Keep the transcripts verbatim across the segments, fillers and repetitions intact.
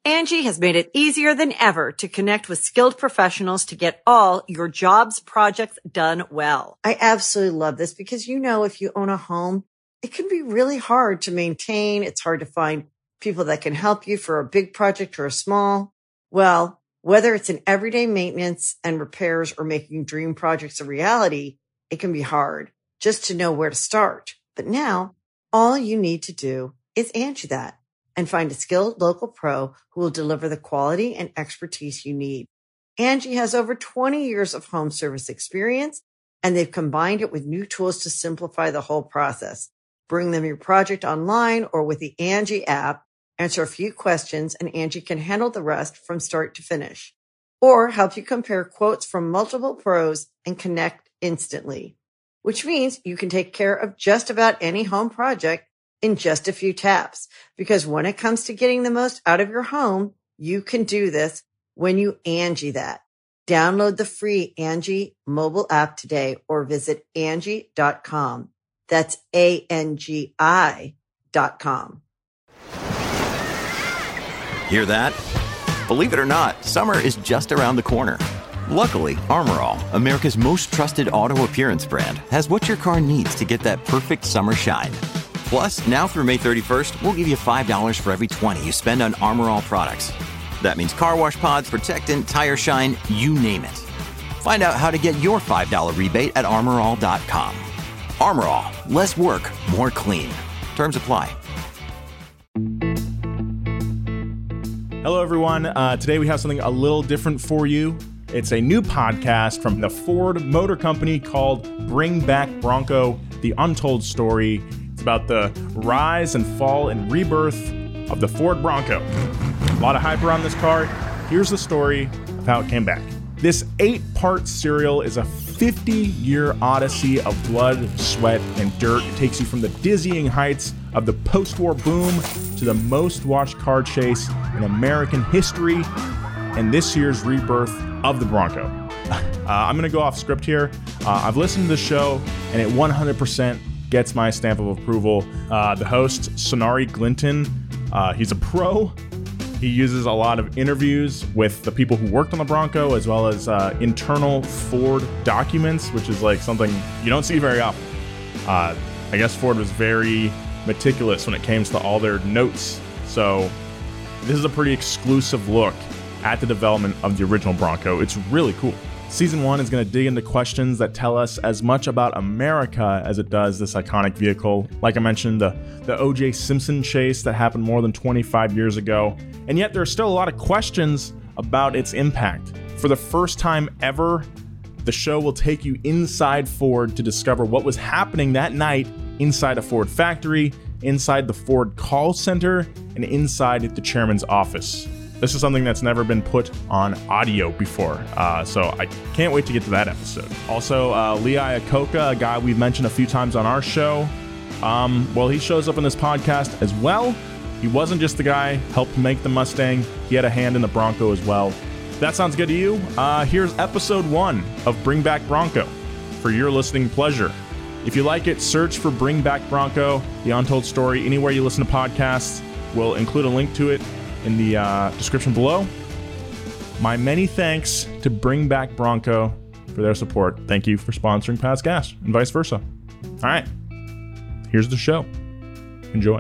Angie has made it easier than ever to connect with skilled professionals to get all your jobs projects done well. I absolutely love this because, you know, if you own a home, it can be really hard to maintain. It's hard to find people that can help you for a big project or a small. Well, whether it's in everyday maintenance and repairs or making dream projects a reality, it can be hard just to know where to start. But now all you need to do is Angie that and find a skilled local pro who will deliver the quality and expertise you need. Angie has over twenty years of home service experience, and they've combined it with new tools to simplify the whole process. Bring them your project online or with the Angie app, answer a few questions, and Angie can handle the rest from start to finish. Or help you compare quotes from multiple pros and connect instantly, which means you can take care of just about any home project in just a few taps. Because when it comes to getting the most out of your home, you can do this when you Angie that. Download the free Angie mobile app today or visit Angie dot com. That's A N G I dot com. Hear that? Believe it or not, summer is just around the corner. Luckily, Armor All, America's most trusted auto appearance brand, has what your car needs to get that perfect summer shine. Plus, now through May thirty-first, we'll give you five dollars for every twenty you spend on Armor All products. That means car wash pods, protectant, tire shine, you name it. Find out how to get your five dollars rebate at armor all dot com. Armor All, less work, more clean. Terms apply. Hello, everyone. Uh, today we have something a little different for you. It's a new podcast from the Ford Motor Company called Bring Back Bronco, The Untold Story. It's about the rise and fall and rebirth of the Ford Bronco. A lot of hype around this car. Here's the story of how it came back. This eight-part serial is a fifty-year odyssey of blood, sweat, and dirt. It takes you from the dizzying heights of the post-war boom to the most-watched car chase in American history and this year's rebirth of the Bronco. Uh, I'm going to go off script here. Uh, I've listened to the show, and it one hundred percent gets my stamp of approval. Uh, the host, Sonari Glinton, uh, he's a pro. He uses a lot of interviews with the people who worked on the Bronco, as well as uh, internal Ford documents, which is like something you don't see very often. Uh, I guess Ford was very meticulous when it came to all their notes. So this is a pretty exclusive look at the development of the original Bronco. It's really cool. Season one is going to dig into questions that tell us as much about America as it does this iconic vehicle. Like I mentioned, the, the O J Simpson chase that happened more than twenty-five years ago. And yet there are still a lot of questions about its impact. For the first time ever, the show will take you inside Ford to discover what was happening that night inside a Ford factory, inside the Ford call center, and inside the chairman's office. This is something that's never been put on audio before, uh, so I can't wait to get to that episode. Also, uh, Lee Iacocca, a guy we've mentioned a few times on our show, um, well, he shows up in this podcast as well. He wasn't just the guy who helped make the Mustang. He had a hand in the Bronco as well. If that sounds good to you, uh, here's episode one of Bring Back Bronco for your listening pleasure. If you like it, search for Bring Back Bronco, The Untold Story, anywhere you listen to podcasts. We'll include a link to it in the uh, description below. My many thanks to Bring Back Bronco for their support. Thank you for sponsoring Past Gas and vice versa. All right, here's the show. Enjoy.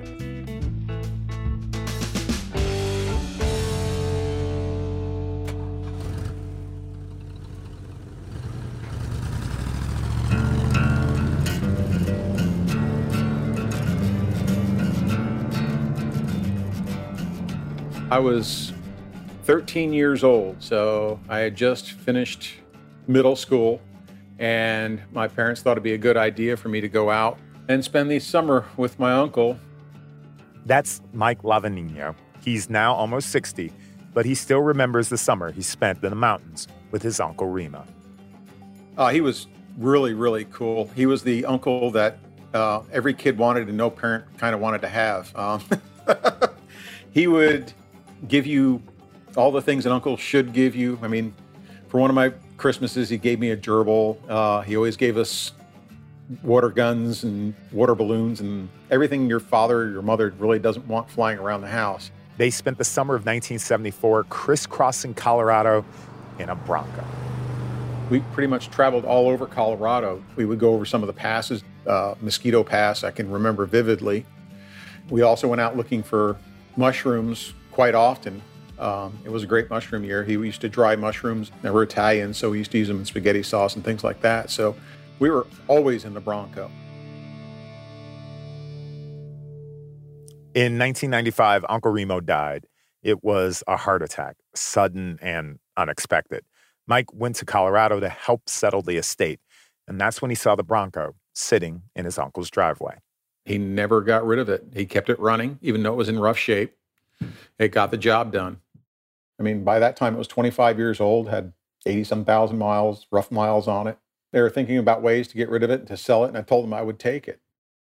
I was thirteen years old, so I had just finished middle school, and my parents thought it'd be a good idea for me to go out and spend the summer with my uncle. That's Mike Lavanino. He's now almost sixty, but he still remembers the summer he spent in the mountains with his Uncle Rima. Uh, he was really, really cool. He was the uncle that uh, every kid wanted and no parent kind of wanted to have. Um, he would give you all the things an uncle should give you. I mean, for one of my Christmases, he gave me a gerbil. Uh, he always gave us water guns and water balloons and everything your father or your mother really doesn't want flying around the house. They spent the summer of nineteen seventy-four crisscrossing Colorado in a Bronco. We pretty much traveled all over Colorado. We would go over some of the passes, uh, Mosquito Pass, I can remember vividly. We also went out looking for mushrooms quite often. Um, it was a great mushroom year. He used to dry mushrooms. They were Italian, so we used to use them in spaghetti sauce and things like that. So we were always in the Bronco. In nineteen ninety-five, Uncle Remo died. It was a heart attack, sudden and unexpected. Mike went to Colorado to help settle the estate, and that's when he saw the Bronco sitting in his uncle's driveway. He never got rid of it. He kept it running, even though it was in rough shape. It got the job done. I mean, by that time, it was twenty-five years old, had eighty-some thousand miles, rough miles on it. They were thinking about ways to get rid of it and to sell it, and I told them I would take it.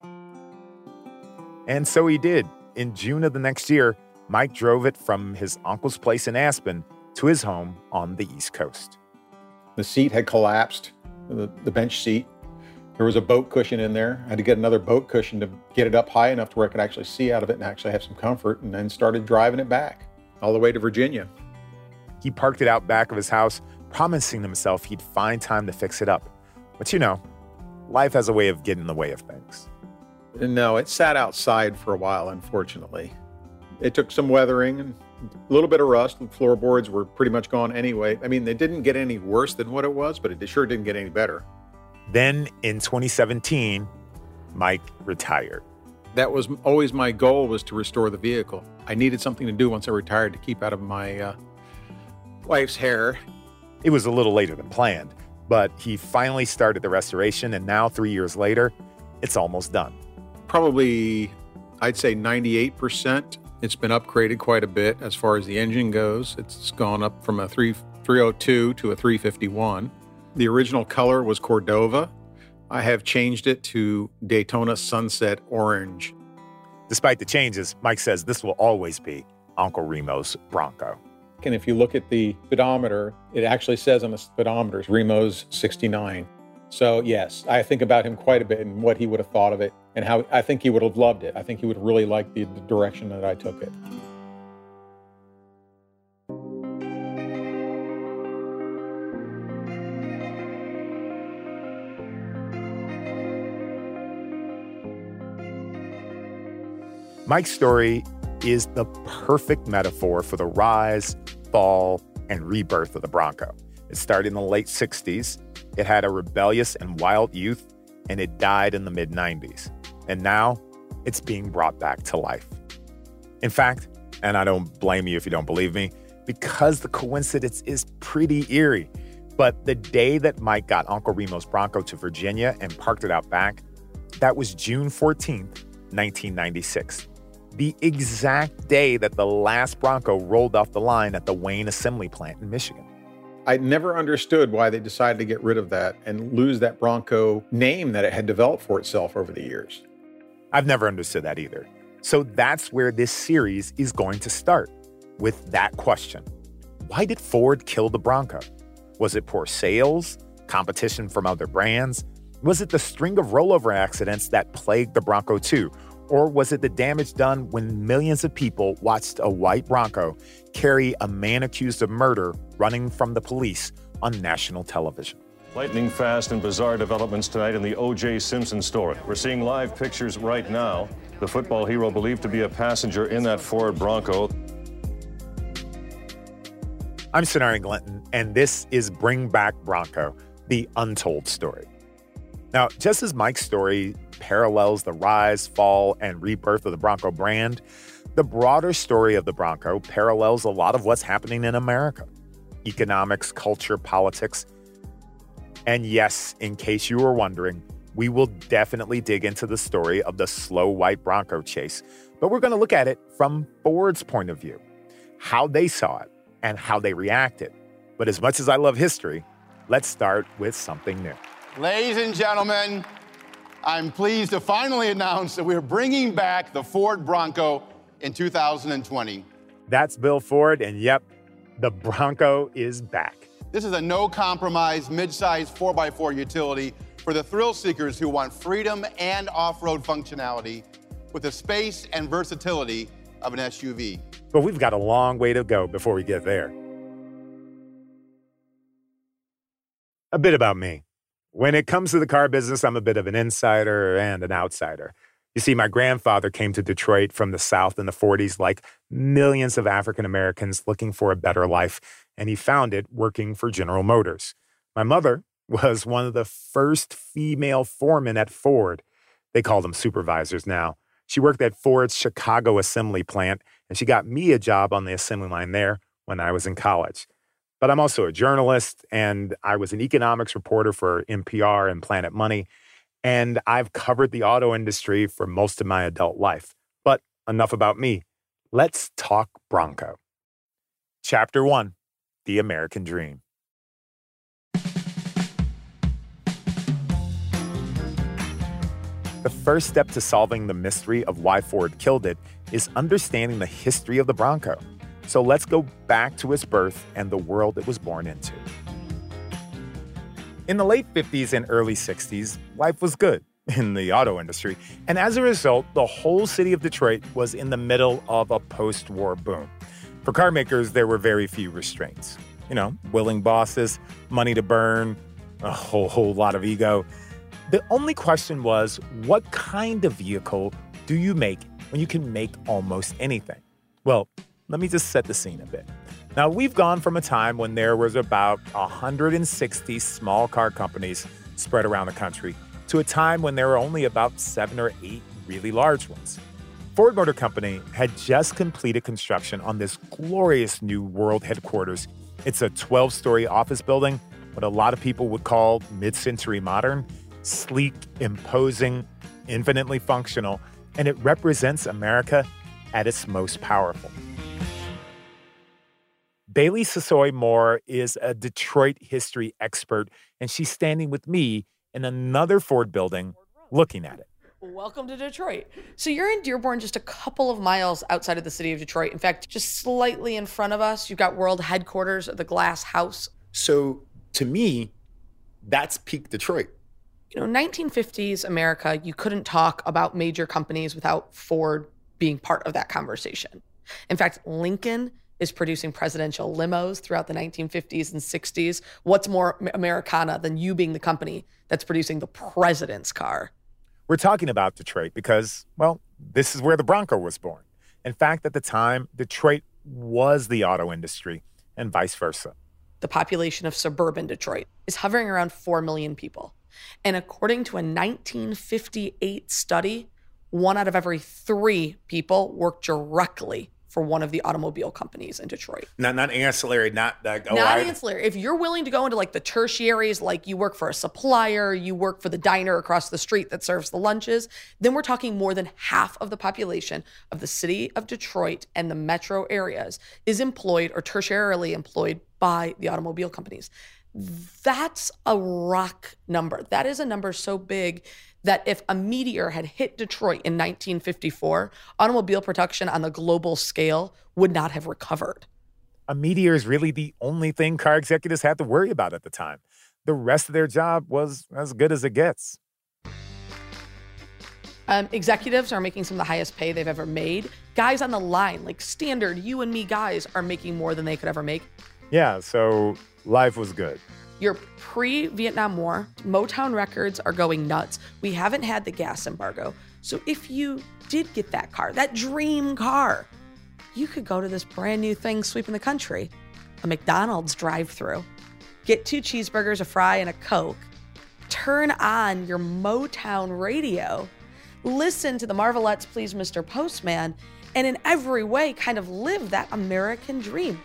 And so he did. In June of the next year, Mike drove it from his uncle's place in Aspen to his home on the East Coast. The seat had collapsed, the, the bench seat. There was a boat cushion in there. I had to get another boat cushion to get it up high enough to where I could actually see out of it and actually have some comfort, and then started driving it back all the way to Virginia. He parked it out back of his house, promising himself he'd find time to fix it up. But you know, life has a way of getting in the way of things. No, it sat outside for a while, unfortunately. It took some weathering and a little bit of rust. The floorboards were pretty much gone anyway. I mean, they didn't get any worse than what it was, but it sure didn't get any better. Then in twenty seventeen, Mike retired. That was always my goal, was to restore the vehicle. I needed something to do once I retired to keep out of my uh, wife's hair. It was a little later than planned, but he finally started the restoration, and now three years later, it's almost done. Probably, I'd say ninety-eight percent. It's been upgraded quite a bit as far as the engine goes. It's gone up from a three oh two to a three fifty-one. The original color was Cordova. I have changed it to Daytona Sunset Orange. Despite the changes, Mike says this will always be Uncle Remo's Bronco. And if you look at the speedometer, it actually says on the speedometer, Remo's sixty-nine. So yes, I think about him quite a bit and what he would have thought of it and how I think he would have loved it. I think he would really like the, the direction that I took it. Mike's story is the perfect metaphor for the rise, fall, and rebirth of the Bronco. It started in the late sixties. It had a rebellious and wild youth, and it died in the mid nineties. And now it's being brought back to life. In fact, and I don't blame you if you don't believe me, because the coincidence is pretty eerie, but the day that Mike got Uncle Remo's Bronco to Virginia and parked it out back, that was June fourteenth, nineteen ninety-six. The exact day that the last Bronco rolled off the line at the Wayne Assembly Plant in Michigan. I never understood why they decided to get rid of that and lose that Bronco name that it had developed for itself over the years. I've never understood that either. So that's where this series is going to start, with that question. Why did Ford kill the Bronco? Was it poor sales, competition from other brands? Was it the string of rollover accidents that plagued the Bronco too? Or was it the damage done when millions of people watched a white Bronco carry a man accused of murder running from the police on national television? Lightning fast and bizarre developments tonight in the O J Simpson story. We're seeing live pictures right now. The football hero believed to be a passenger in that Ford Bronco. I'm Sonari Glinton, and this is Bring Back Bronco, the untold story. Now, just as Mike's story parallels the rise, fall, and rebirth of the Bronco brand, the broader story of the Bronco parallels a lot of what's happening in America. Economics, culture, politics. And yes, in case you were wondering, we will definitely dig into the story of the slow white Bronco chase, but we're going to look at it from Ford's point of view, how they saw it, and how they reacted. But as much as I love history, let's start with something new. Ladies and gentlemen, I'm pleased to finally announce that we're bringing back the Ford Bronco in two thousand twenty. That's Bill Ford, and yep, the Bronco is back. This is a no-compromise, mid-size four by four utility for the thrill seekers who want freedom and off-road functionality with the space and versatility of an S U V. But we've got a long way to go before we get there. A bit about me. When it comes to the car business, I'm a bit of an insider and an outsider. You see, my grandfather came to Detroit from the South in the forties, like millions of African Americans looking for a better life, and he found it working for General Motors. My mother was one of the first female foremen at Ford. They call them supervisors now. She worked at Ford's Chicago assembly plant, and she got me a job on the assembly line there when I was in college. But I'm also a journalist, and I was an economics reporter for N P R and Planet Money, and I've covered the auto industry for most of my adult life. But enough about me. Let's talk Bronco. Chapter one, The American Dream. The first step to solving the mystery of why Ford killed it is understanding the history of the Bronco. So let's go back to its birth and the world it was born into. In the late fifties and early sixties, life was good in the auto industry, and as a result, the whole city of Detroit was in the middle of a post-war boom. For car makers, there were very few restraints. You know, willing bosses, money to burn, a whole, whole lot of ego. The only question was, what kind of vehicle do you make when you can make almost anything? Well, let me just set the scene a bit. Now, we've gone from a time when there was about one hundred sixty small car companies spread around the country to a time when there were only about seven or eight really large ones. Ford Motor Company had just completed construction on this glorious new world headquarters. It's a twelve-story office building, what a lot of people would call mid-century modern, sleek, imposing, infinitely functional, and it represents America at its most powerful. Bailey Sassoy Moore is a Detroit history expert, and she's standing with me in another Ford building looking at it. Welcome to Detroit. So you're in Dearborn, just a couple of miles outside of the city of Detroit. In fact, just slightly in front of us, you've got world headquarters of the Glass House. So to me, that's peak Detroit. You know, nineteen fifties America, you couldn't talk about major companies without Ford being part of that conversation. In fact, Lincoln is producing presidential limos throughout the nineteen fifties and sixties. What's more Americana than you being the company that's producing the president's car? We're talking about Detroit because, well, this is where the Bronco was born. In fact, at the time, Detroit was the auto industry and vice versa. The population of suburban Detroit is hovering around four million people. And according to a nineteen fifty-eight study, one out of every three people worked directly for one of the automobile companies in Detroit. Not not ancillary, not that. Oh, not I, ancillary. If you're willing to go into like the tertiaries, like you work for a supplier, you work for the diner across the street that serves the lunches, then we're talking more than half of the population of the city of Detroit and the metro areas is employed or tertiarily employed by the automobile companies. That's a rock number. That is a number so big that if a meteor had hit Detroit in nineteen fifty-four, automobile production on the global scale would not have recovered. A meteor is really the only thing car executives had to worry about at the time. The rest of their job was as good as it gets. Um, executives are making some of the highest pay they've ever made. Guys on the line, like standard you and me guys, are making more than they could ever make. Yeah, so life was good. You're pre-Vietnam War. Motown records are going nuts. We haven't had the gas embargo. So if you did get that car, that dream car, you could go to this brand new thing sweeping the country, a McDonald's drive-thru. Get two cheeseburgers, a fry, and a Coke. Turn on your Motown radio. Listen to the Marvelettes' Please Mister Postman, and in every way kind of live that American dream.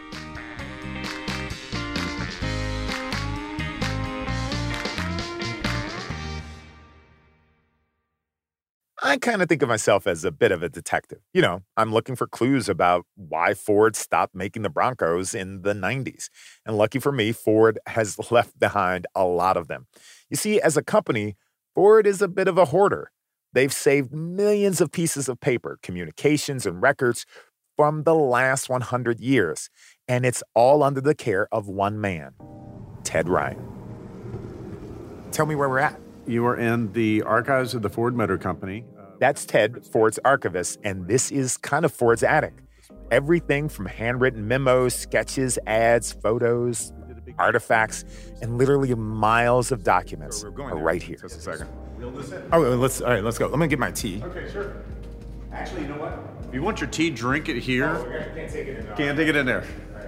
I kind of think of myself as a bit of a detective. You know, I'm looking for clues about why Ford stopped making the Broncos in the nineties. And lucky for me, Ford has left behind a lot of them. You see, as a company, Ford is a bit of a hoarder. They've saved millions of pieces of paper, communications, and records from the last one hundred years. And it's all under the care of one man, Ted Ryan. Tell me where we're at. You are in the archives of the Ford Motor Company. That's Ted, Ford's archivist, and this is kind of Ford's attic. Everything from handwritten memos, sketches, ads, photos, artifacts, and literally miles of documents are right here. Just a second. Oh, let's, all right, let's go. Let me get my tea. Okay, sure. Actually, you know what? If you want your tea, drink it here. Oh, can't take it in there. Can't take it in there.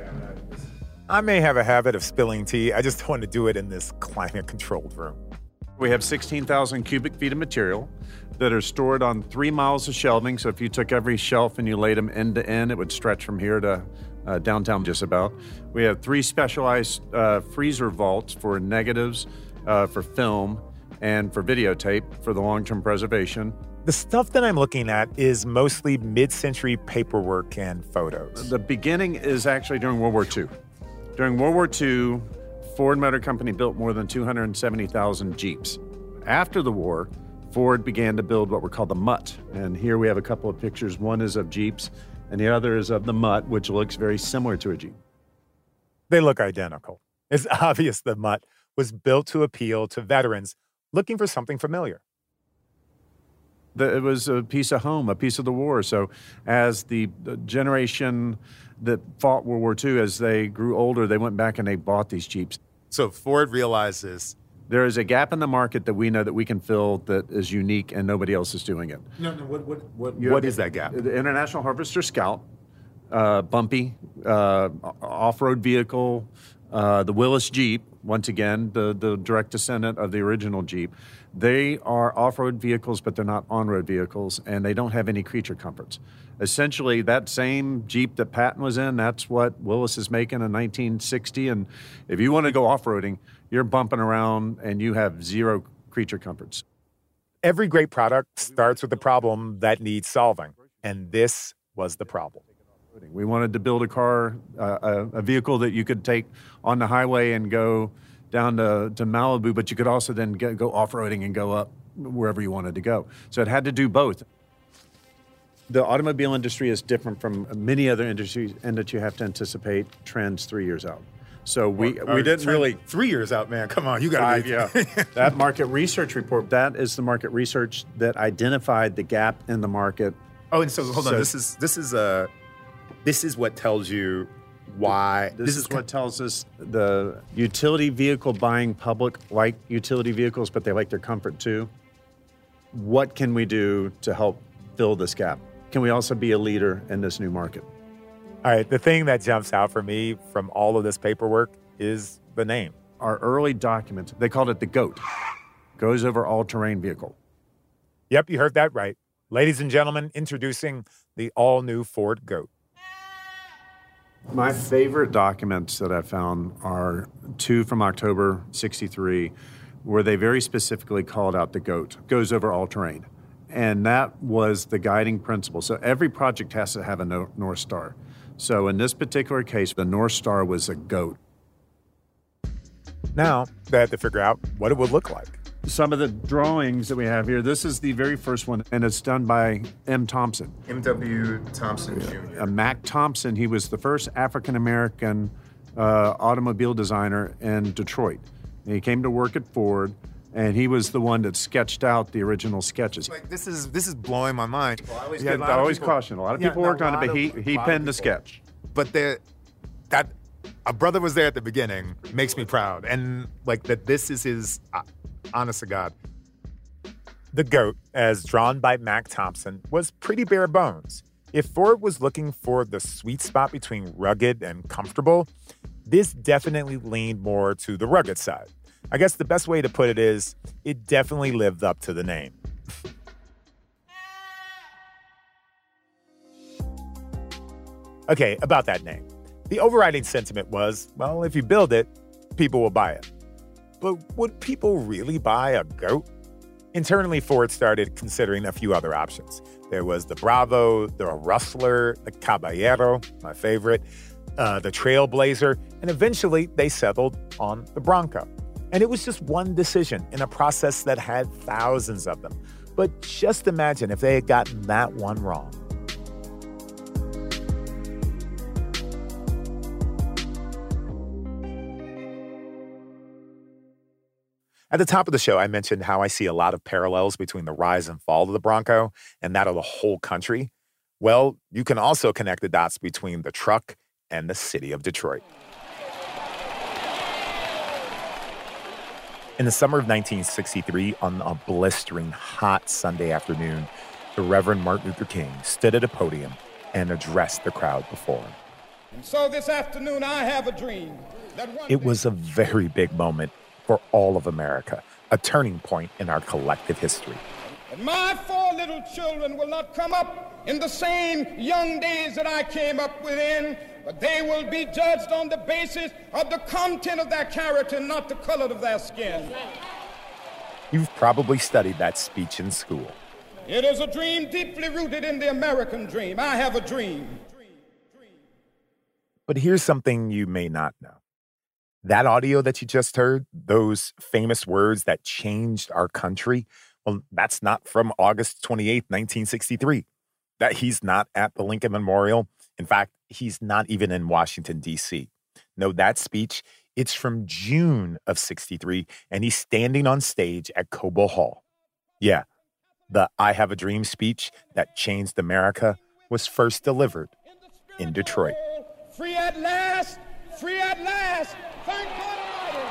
I may have a habit of spilling tea. I just don't want to do it in this climate-controlled room. We have sixteen thousand cubic feet of material that are stored on three miles of shelving. So if you took every shelf and you laid them end to end, it would stretch from here to uh, downtown just about. We have three specialized uh, freezer vaults for negatives, uh, for film, and for videotape for the long-term preservation. The stuff that I'm looking at is mostly mid-century paperwork and photos. The beginning is actually during World War Two. During World War Two, Ford Motor Company built more than two hundred seventy thousand Jeeps. After the war, Ford began to build what were called the Mutt. And here we have a couple of pictures. One is of Jeeps, and the other is of the Mutt, which looks very similar to a Jeep. They look identical. It's obvious the Mutt was built to appeal to veterans looking for something familiar. The, it was a piece of home, a piece of the war. So as the, the generation that fought World War Two, as they grew older, they went back and they bought these Jeeps. So Ford realizes there is a gap in the market that we know that we can fill that is unique and nobody else is doing it. No, no, what, what, what, what is that gap? The International Harvester Scout, uh, bumpy, uh, off-road vehicle, uh, the Willys Jeep, once again, the, the direct descendant of the original Jeep. They are off-road vehicles, but they're not on-road vehicles, and they don't have any creature comforts. Essentially, that same Jeep that Patton was in, that's what Willys is making in nineteen sixty. And if you want to go off-roading, you're bumping around and you have zero creature comforts. Every great product starts with a problem that needs solving, and this was the problem. We wanted to build a car, uh, a, a vehicle that you could take on the highway and go down to, to Malibu, but you could also then get, go off-roading and go up wherever you wanted to go. So it had to do both. The automobile industry is different from many other industries in that you have to anticipate trends three years out. So we, Or- or we didn't ten- really... Three years out, man. Come on, you got Five, to yeah. That market research report, that is the market research that identified the gap in the market. Oh, and so hold on. So- This is this is uh, this is what tells you why. This, is what tells us the utility vehicle buying public like utility vehicles, but they like their comfort too. What can we do to help fill this gap? Can we also be a leader in this new market? All right, the thing that jumps out for me from all of this paperwork is the name. Our early document, they called it the GOAT, goes over all-terrain vehicle. Yep, you heard that right. Ladies and gentlemen, introducing the all-new Ford GOAT. My favorite documents that I found are two from October sixty-three, where they very specifically called out the GOAT, goes over all terrain. And that was the guiding principle. So every project has to have a no- North Star. So in this particular case, the North Star was a GOAT. Now, they had to figure out what it would look like. Some of the drawings that we have here, this is the very first one, and it's done by M. Thompson. M W Thompson Junior Uh, Mac Thompson, he was the first African-American uh, automobile designer in Detroit. And he came to work at Ford, and he was the one that sketched out the original sketches. Like, this is this is blowing my mind. Well, I always, Yeah, get, a lot I of always people- caution. A lot of Yeah, people no, worked a on it, lot but he, of- he lot of penned the people. sketch. But the that a brother was there at the beginning makes me proud, and like that this is his uh, honest to God. The GOAT, as drawn by Mac Thompson, was pretty bare bones. If Ford was looking for the sweet spot between rugged and comfortable, this definitely leaned more to the rugged side. I guess the best way to put it is, it definitely lived up to the name. Okay, about that name. The overriding sentiment was, well, if you build it, people will buy it. But would people really buy a GOAT? Internally, Ford started considering a few other options. There was the Bravo, the Rustler, the Caballero, my favorite, uh, the Trailblazer, and eventually they settled on the Bronco. And it was just one decision in a process that had thousands of them. But just imagine if they had gotten that one wrong. At the top of the show, I mentioned how I see a lot of parallels between the rise and fall of the Bronco and that of the whole country. Well, you can also connect the dots between the truck and the city of Detroit. In the summer of nineteen sixty-three, on a blistering hot Sunday afternoon, the Reverend Martin Luther King stood at a podium and addressed the crowd before him. And so this afternoon, I have a dream. That one It was a very big moment for all of America, a turning point in our collective history. that my four little children will not come up in the same young days that I came up within, but they will be judged on the basis of the content of their character, not the color of their skin. You've probably studied that speech in school. It is a dream deeply rooted in the American dream. I have a dream. But here's something you may not know. That audio that you just heard, those famous words that changed our country, well, that's not from August twenty-eighth, nineteen sixty-three. That he's not at the Lincoln Memorial. In fact, he's not even in Washington, D C. No, that speech, it's from June of sixty-three, and he's standing on stage at Cobo Hall. Yeah, the I Have a Dream speech that changed America was first delivered in Detroit. Free at last, free at last. Thank God Almighty.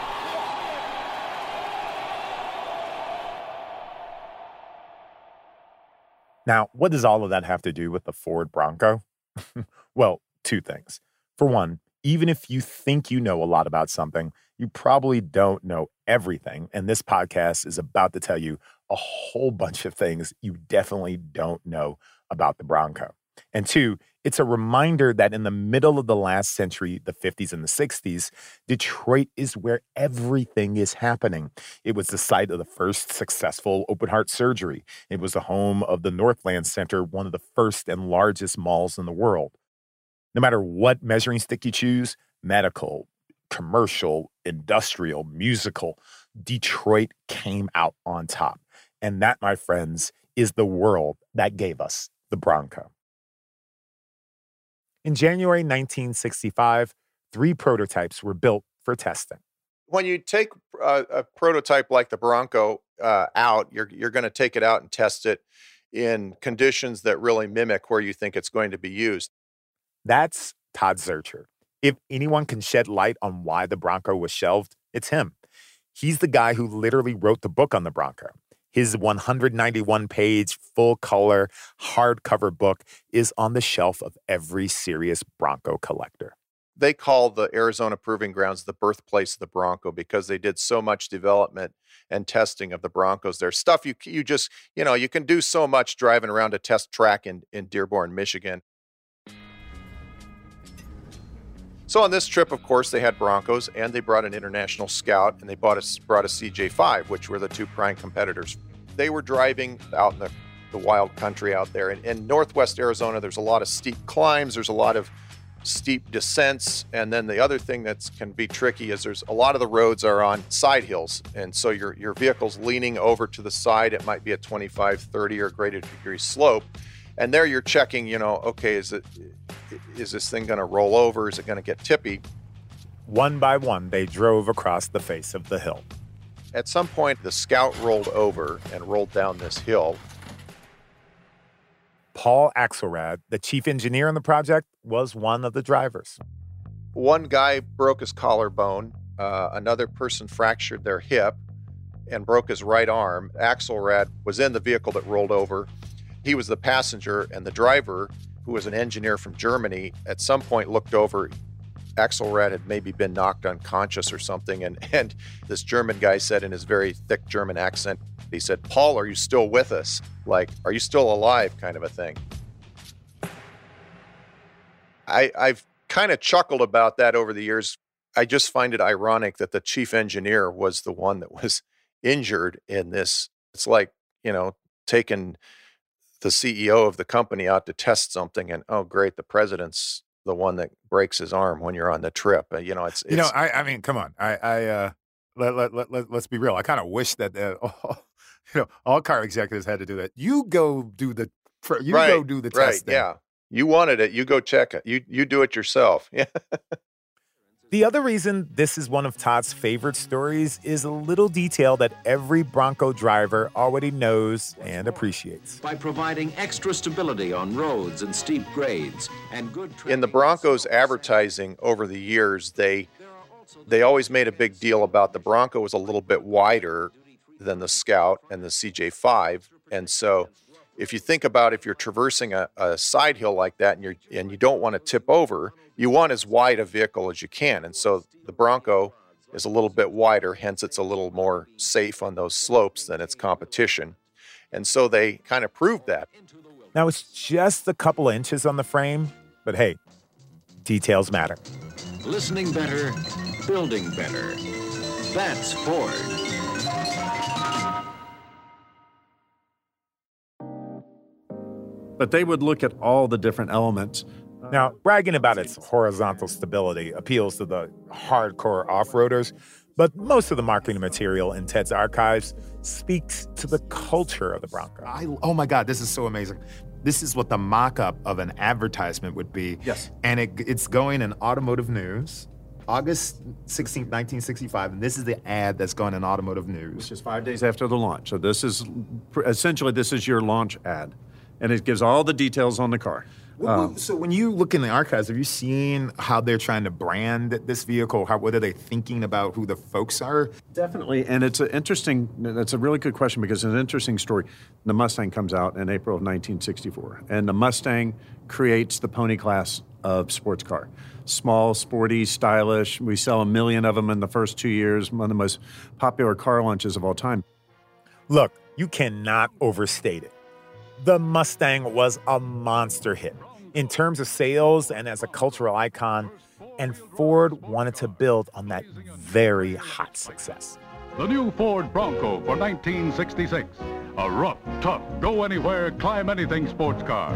Now, what does all of that have to do with the Ford Bronco? Well, two things. For one, even if you think you know a lot about something, you probably don't know everything. And this podcast is about to tell you a whole bunch of things you definitely don't know about the Bronco. And two, it's a reminder that in the middle of the last century, the fifties and the sixties, Detroit is where everything is happening. It was the site of the first successful open heart surgery. It was the home of the Northland Center, one of the first and largest malls in the world. No matter what measuring stick you choose, medical, commercial, industrial, musical, Detroit came out on top. And that, my friends, is the world that gave us the Bronco. In January nineteen sixty-five, three prototypes were built for testing. When you take a, a prototype like the Bronco uh, out, you're you're going to take it out and test it in conditions that really mimic where you think it's going to be used. That's Todd Zurcher. If anyone can shed light on why the Bronco was shelved, it's him. He's the guy who literally wrote the book on the Bronco. His one hundred ninety-one page, full-color, hardcover book is on the shelf of every serious Bronco collector. They call the Arizona Proving Grounds the birthplace of the Bronco because they did so much development and testing of the Broncos. There's stuff you you just, you know, you can do so much driving around a test track in, in Dearborn, Michigan. So on this trip, of course, they had Broncos, and they brought an International Scout, and they bought a, brought a C J five, which were the two prime competitors. They were driving out in the, the wild country out there. In, in northwest Arizona, there's a lot of steep climbs. There's a lot of steep descents. And then the other thing that can be tricky is there's a lot of the roads are on side hills. And so your, your vehicle's leaning over to the side. It might be a twenty-five, thirty or greater degree slope. And there you're checking, you know, okay, is it is this thing going to roll over? Is it going to get tippy? One by one, they drove across the face of the hill. At some point, the Scout rolled over and rolled down this hill. Paul Axelrad, the chief engineer on the project, was one of the drivers. One guy broke his collarbone. Uh, another person fractured their hip and broke his right arm. Axelrad was in the vehicle that rolled over. He was the passenger, and the driver, who was an engineer from Germany, at some point looked over. Axelrad had maybe been knocked unconscious or something, and, and this German guy said in his very thick German accent, he said, "Paul, are you still with us? Like, are you still alive?" kind of a thing. I, I've kind of chuckled about that over the years. I just find it ironic that the chief engineer was the one that was injured in this. It's like, you know, taking the C E O of the company out to test something, and oh great, the president's the one that breaks his arm when you're on the trip. Uh, you know, it's, it's you know, I, I mean, come on, I, I uh, let, let, let, let, let's be real. I kind of wish that uh, oh, you know, all car executives had to do that. You go do the, you right, go do the right, testing. Yeah, you wanted it, you go check it. You you do it yourself. Yeah. The other reason this is one of Todd's favorite stories is a little detail that every Bronco driver already knows and appreciates. By providing extra stability on roads and steep grades and good... In the Broncos advertising over the years, they they always made a big deal about the Bronco was a little bit wider than the Scout and the C J five. And so if you think about if you're traversing a, a side hill like that and, you're, and you don't want to tip over, you want as wide a vehicle as you can. And so the Bronco is a little bit wider, hence it's a little more safe on those slopes than its competition. And so they kind of proved that. Now, it's just a couple of inches on the frame, but hey, details matter. Listening better, building better. That's Ford. But they would look at all the different elements. Now, bragging about its horizontal stability appeals to the hardcore off-roaders, but most of the marketing material in Ted's archives speaks to the culture of the Bronco. I, oh my God, this is so amazing. This is what the mock-up of an advertisement would be. Yes. And it, it's going in Automotive News, August sixteenth, nineteen sixty-five, and this is the ad that's going in Automotive News. Which is five days after the launch. So this is, essentially, this is your launch ad. And it gives all the details on the car. Um, so when you look in the archives, have you seen how they're trying to brand this vehicle? How, what are they thinking about who the folks are? Definitely, and it's an interesting, that's a really good question because it's an interesting story. The Mustang comes out in April of nineteen sixty-four, and the Mustang creates the pony class of sports car. Small, sporty, stylish. We sell a million of them in the first two years, one of the most popular car launches of all time. Look, you cannot overstate it. The Mustang was a monster hit in terms of sales and as a cultural icon, and Ford wanted to build on that very hot success. The new Ford Bronco for nineteen sixty-six, a rough, tough, go-anywhere, climb-anything sports car.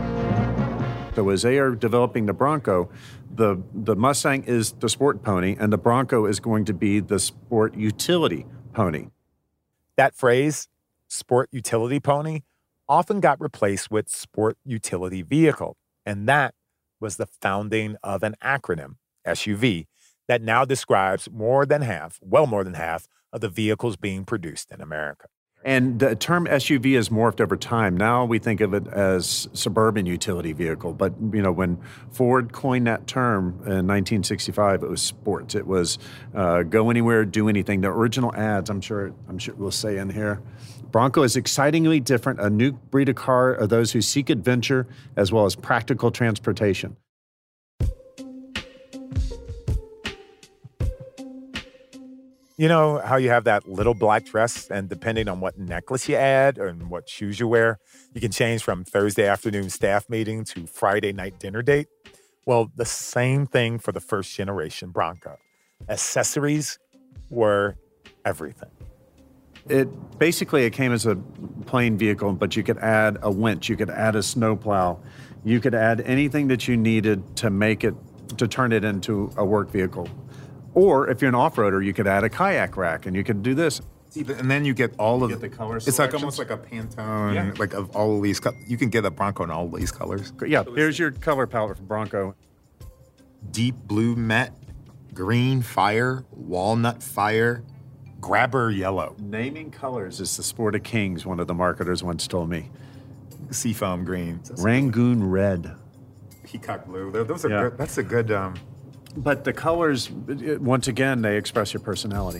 So as they are developing the Bronco, the, the Mustang is the sport pony, and the Bronco is going to be the sport utility pony. That phrase, sport utility pony, often got replaced with sport utility vehicle. And that was the founding of an acronym, S U V, that now describes more than half, well more than half, of the vehicles being produced in America. And the term S U V has morphed over time. Now we think of it as suburban utility vehicle. But, you know, when Ford coined that term in nineteen sixty-five, it was sports. It was uh, go anywhere, do anything. The original ads, I'm sure, I'm sure we'll say in here, Bronco is excitingly different, a new breed of car of those who seek adventure as well as practical transportation. You know how you have that little black dress, and depending on what necklace you add and what shoes you wear, you can change from Thursday afternoon staff meeting to Friday night dinner date? Well, the same thing for the first generation Bronco. Accessories were everything. It basically, it came as a plain vehicle, but you could add a winch, you could add a snowplow, you could add anything that you needed to make it, to turn it into a work vehicle. Or if you're an off-roader, you could add a kayak rack, and you could do this. And then you get all of you get the color It's like almost like a Pantone, yeah. like of all of these. You can get a Bronco in all these colors. Yeah, here's your color palette for Bronco. Deep blue matte, green fire, walnut fire, grabber yellow. Naming colors is the sport of kings, one of the marketers once told me. Seafoam green. Rangoon red. Peacock blue. Those are yeah. good. That's a good... Um... But the colors, once again, they express your personality.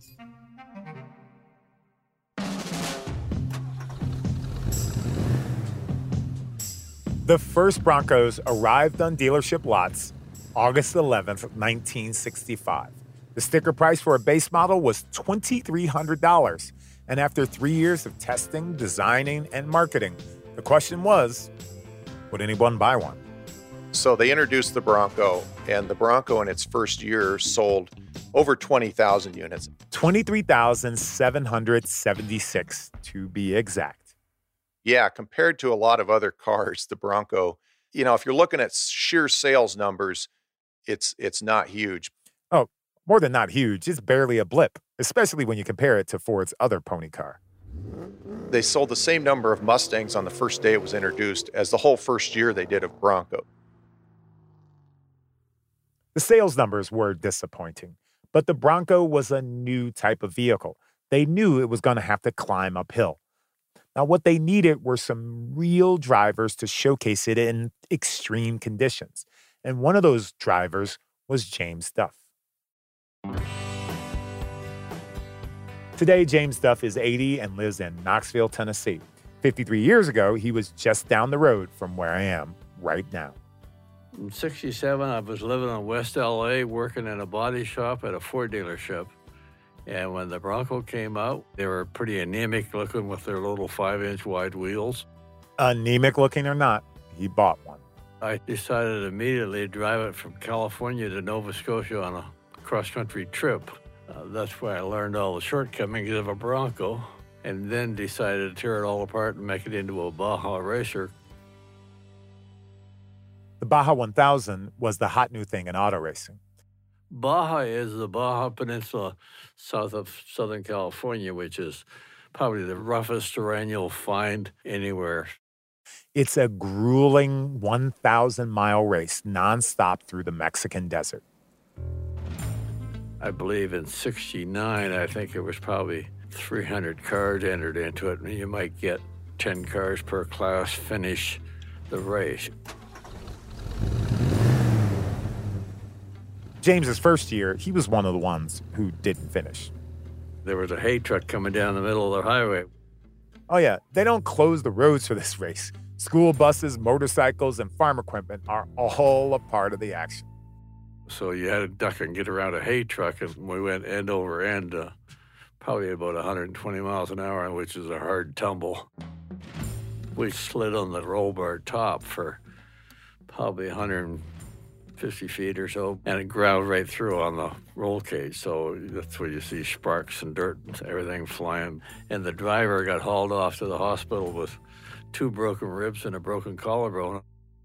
The first Broncos arrived on dealership lots August eleventh, nineteen sixty-five. The sticker price for a base model was two thousand three hundred dollars. And after three years of testing, designing, and marketing, the question was, would anyone buy one? So they introduced the Bronco, and the Bronco in its first year sold over twenty thousand units. twenty-three thousand seven hundred seventy-six to be exact. Yeah, compared to a lot of other cars, the Bronco, you know, if you're looking at sheer sales numbers, it's it's not huge. Oh, more than not huge. It's barely a blip, especially when you compare it to Ford's other pony car. They sold the same number of Mustangs on the first day it was introduced as the whole first year they did of Bronco. The The sales numbers were disappointing, but the Bronco was a new type of vehicle. They knew it was going to have to climb uphill. Now, what they needed were some real drivers to showcase it in extreme conditions. And one of those drivers was James Duff. Today, James Duff is eighty and lives in Knoxville, Tennessee. fifty-three years ago, he was just down the road from where I am right now. In sixty-seven, I was living in West L A, working in a body shop at a Ford dealership. And when the Bronco came out, they were pretty anemic looking with their little five-inch wide wheels. Anemic looking or not, he bought one. I decided immediately to drive it from California to Nova Scotia on a cross-country trip. Uh, that's where I learned all the shortcomings of a Bronco, and then decided to tear it all apart and make it into a Baja racer. The Baja one thousand was the hot new thing in auto racing. Baja is the Baja Peninsula south of Southern California, which is probably the roughest terrain you'll find anywhere. It's a grueling one thousand mile race nonstop through the Mexican desert. I believe in sixty-nine, I think it was probably three hundred cars entered into it, and you might get ten cars per class finish the race. James's first year, he was one of the ones who didn't finish. There was a hay truck coming down the middle of the highway. Oh yeah, they don't close the roads for this race. School buses, motorcycles, and farm equipment are all a part of the action. So you had to duck and get around a hay truck, and we went end over end, uh, probably about one hundred twenty miles an hour, which is a hard tumble. We slid on the roll bar top for probably one hundred fifty feet or so, and it ground right through on the roll cage. So that's where you see sparks and dirt and everything flying. And the driver got hauled off to the hospital with two broken ribs and a broken collarbone.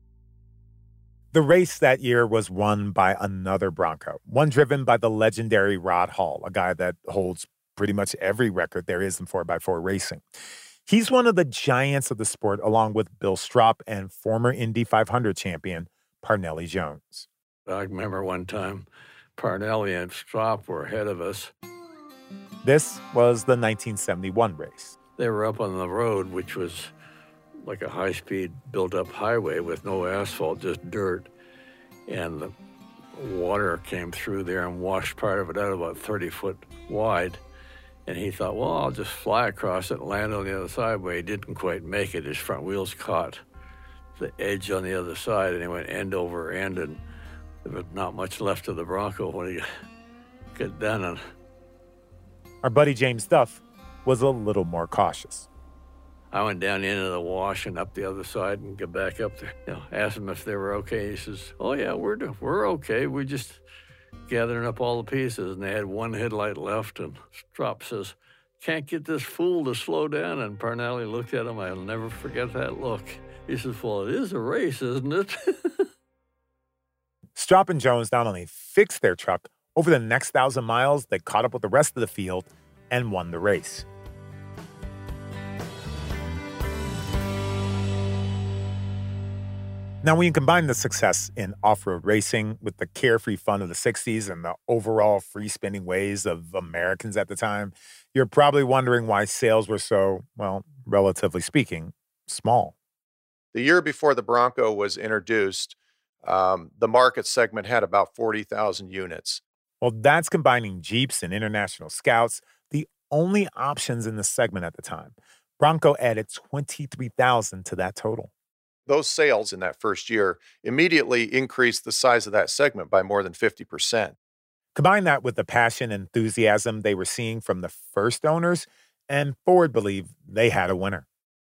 The race that year was won by another Bronco, one driven by the legendary Rod Hall, a guy that holds pretty much every record there is in four by four racing. He's one of the giants of the sport, along with Bill Strop and former Indy five hundred champion Parnelli Jones. I remember one time Parnelli and Strop were ahead of us. This was the nineteen seventy-one race. They were up on the road, which was like a high-speed built-up highway with no asphalt, just dirt. And the water came through there and washed part of it out about thirty foot wide. And he thought, well, I'll just fly across it and land on the other side, but he didn't quite make it. His front wheels caught the edge on the other side, and he went end over end, and there was not much left of the Bronco when he got done. And our buddy James Duff was a little more cautious. I went down into the wash and up the other side and got back up there. You know, asked him if they were okay. He says, oh, yeah, we're we're okay. We're just gathering up all the pieces. And they had one headlight left, and Strop says, can't get this fool to slow down. And Parnelli looked at him. I'll never forget that look. He says, well, it is a race, isn't it? Strop and Jones not only fixed their truck, over the next thousand miles, they caught up with the rest of the field and won the race. Now, when you combine the success in off-road racing with the carefree fun of the sixties and the overall free-spinning ways of Americans at the time, you're probably wondering why sales were so, well, relatively speaking, small. The year before the Bronco was introduced, um, the market segment had about forty thousand units. Well, that's combining Jeeps and International Scouts, the only options in the segment at the time. Bronco added twenty-three thousand to that total. Those sales in that first year immediately increased the size of that segment by more than fifty percent. Combine that with the passion and enthusiasm they were seeing from the first owners, and Ford believed they had a winner.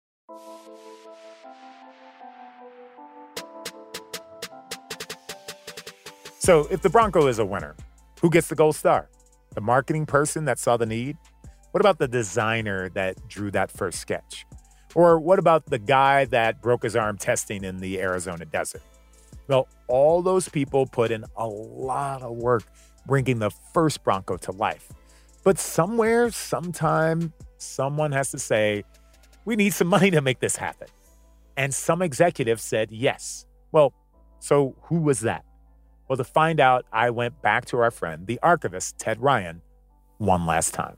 So if the Bronco is a winner, who gets the gold star? The marketing person that saw the need? What about the designer that drew that first sketch? Or what about the guy that broke his arm testing in the Arizona desert? Well, all those people put in a lot of work bringing the first Bronco to life. But somewhere, sometime, someone has to say, we need some money to make this happen. And some executive said yes. Well, so who was that? Well, to find out, I went back to our friend, the archivist, Ted Ryan, one last time.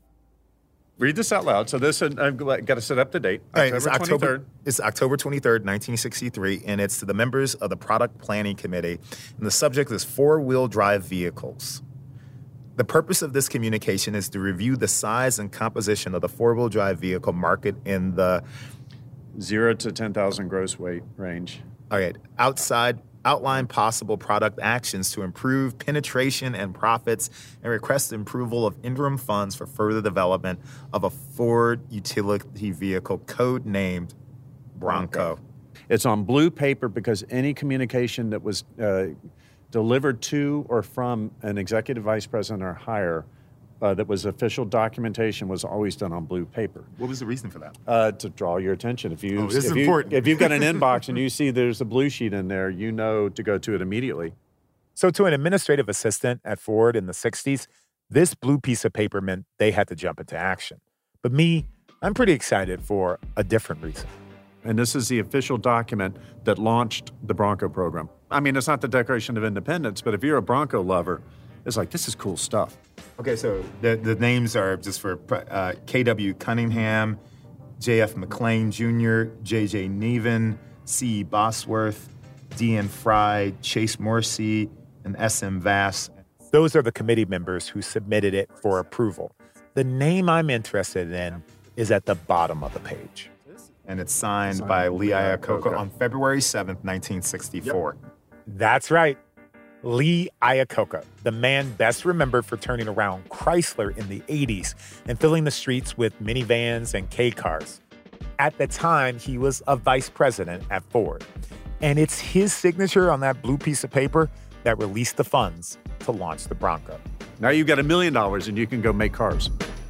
Read this out loud. So this, I've got to set up the date. All right, October it's October, twenty-third. it's October twenty-third, nineteen sixty-three, and it's to the members of the Product Planning Committee. And the subject is four-wheel drive vehicles. The purpose of this communication is to review the size and composition of the four-wheel drive vehicle market in the Zero to ten thousand gross weight range. All right, outside outline possible product actions to improve penetration and profits, and request approval of interim funds for further development of a Ford utility vehicle code-named Bronco. It's on blue paper because any communication that was uh, delivered to or from an executive vice president or higher uh, that was official documentation was always done on blue paper. What was the reason for that? Uh, to draw your attention. If you, Oh, this is if you, important. if you've got an inbox and you see there's a blue sheet in there, you know to go to it immediately. So to an administrative assistant at Ford in the sixties, this blue piece of paper meant they had to jump into action. But me, I'm pretty excited for a different reason. And this is the official document that launched the Bronco program. I mean, it's not the Declaration of Independence, but if you're a Bronco lover, it's like, this is cool stuff. Okay, so the, the names are just for uh, K W Cunningham, J F McLean Junior, J J Neven, C E Bosworth, D N Fry, Chase Morrissey, and S M Vass. Those are the committee members who submitted it for approval. The name I'm interested in is at the bottom of the page. And it's signed, signed by Lee Iacocca on February seventh, nineteen sixty-four. Yep. That's right. Lee Iacocca, the man best remembered for turning around Chrysler in the eighties and filling the streets with minivans and K-cars. At the time, he was a vice president at Ford. And it's his signature on that blue piece of paper that released the funds to launch the Bronco. Now you've got a million dollars and you can go make cars.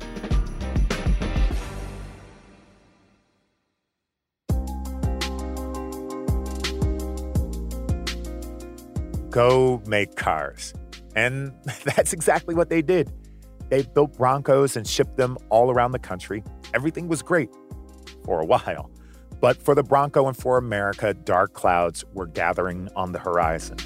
Go make cars. And that's exactly what they did. They built Broncos and shipped them all around the country. Everything was great for a while. But for the Bronco and for America, dark clouds were gathering on the horizon.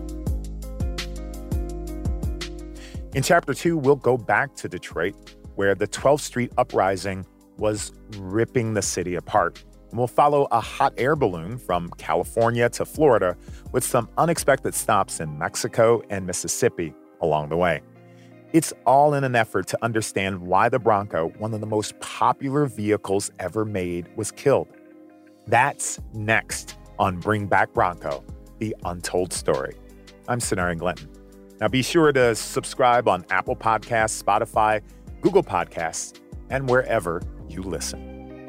In Chapter two, we'll go back to Detroit, where the twelfth Street uprising was ripping the city apart. And we'll follow a hot air balloon from California to Florida with some unexpected stops in Mexico and Mississippi along the way. It's all in an effort to understand why the Bronco, one of the most popular vehicles ever made, was killed. That's next on Bring Back Bronco, the untold story. I'm Sonari Glinton. Now be sure to subscribe on Apple Podcasts, Spotify, Google Podcasts, and wherever you listen.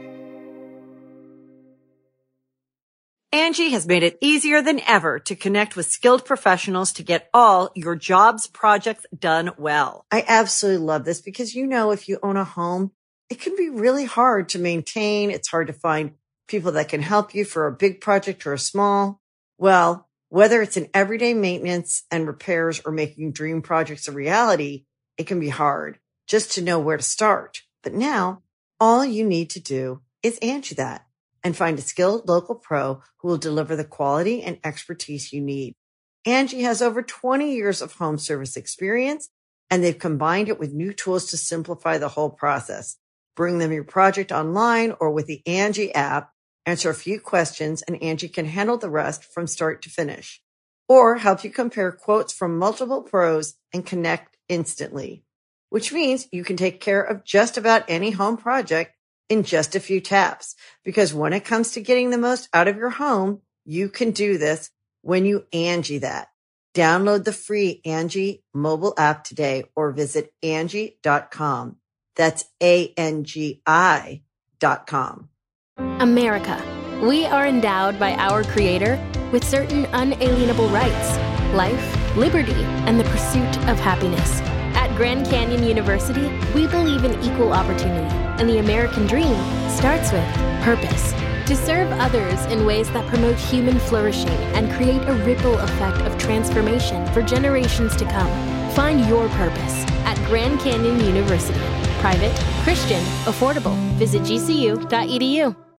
Angie has made it easier than ever to connect with skilled professionals to get all your jobs projects done well. I absolutely love this because, you know, if you own a home, it can be really hard to maintain. It's hard to find people that can help you for a big project or a small. Well, whether it's in everyday maintenance and repairs or making dream projects a reality, it can be hard just to know where to start. But now all you need to do is Angie that and find a skilled local pro who will deliver the quality and expertise you need. Angie has over twenty years of home service experience, and they've combined it with new tools to simplify the whole process. Bring them your project online or with the Angie app, answer a few questions, and Angie can handle the rest from start to finish. Or help you compare quotes from multiple pros and connect instantly, which means you can take care of just about any home project in just a few taps. Because when it comes to getting the most out of your home, you can do this when you Angie that. Download the free Angie mobile app today or visit Angie dot com. That's A N G I dot com. America. We are endowed by our Creator with certain unalienable rights: life, liberty, and the pursuit of happiness. At Grand Canyon University, we believe in equal opportunity, and the American dream starts with purpose. To serve others in ways that promote human flourishing and create a ripple effect of transformation for generations to come. Find your purpose at Grand Canyon University. Private, Christian, affordable. Visit G C U dot E D U.